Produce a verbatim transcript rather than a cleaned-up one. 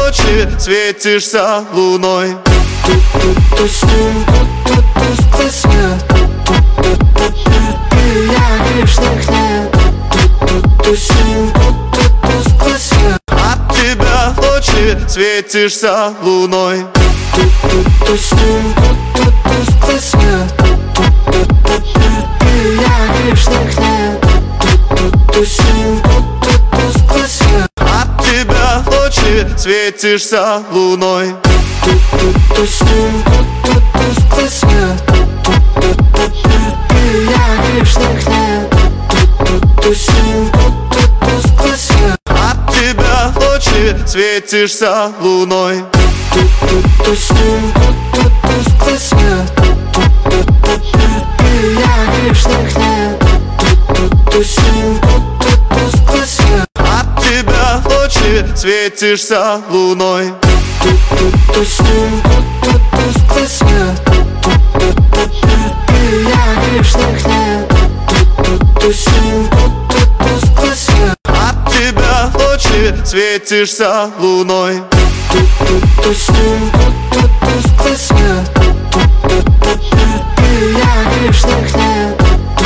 ночи светишься луной. Тусим, тусим, я грешник нет. Тусим, тусим, от тебя в ночи светишься луной. Тусим, тусим, я грешник нет. Тусим, тусим, от тебя в ночи светишься луной. Тусим, тусим, я грешник нет. Тусим, тусим, от тебя в ночи светишься луной. Тусим, тусим, я грешник нет. Тусим, тусим, от тебя в ночи светишься луной. Тусим, тусим, я грешник нет. Тусим, тусим, от тебя в ночи светишься луной. Тусим,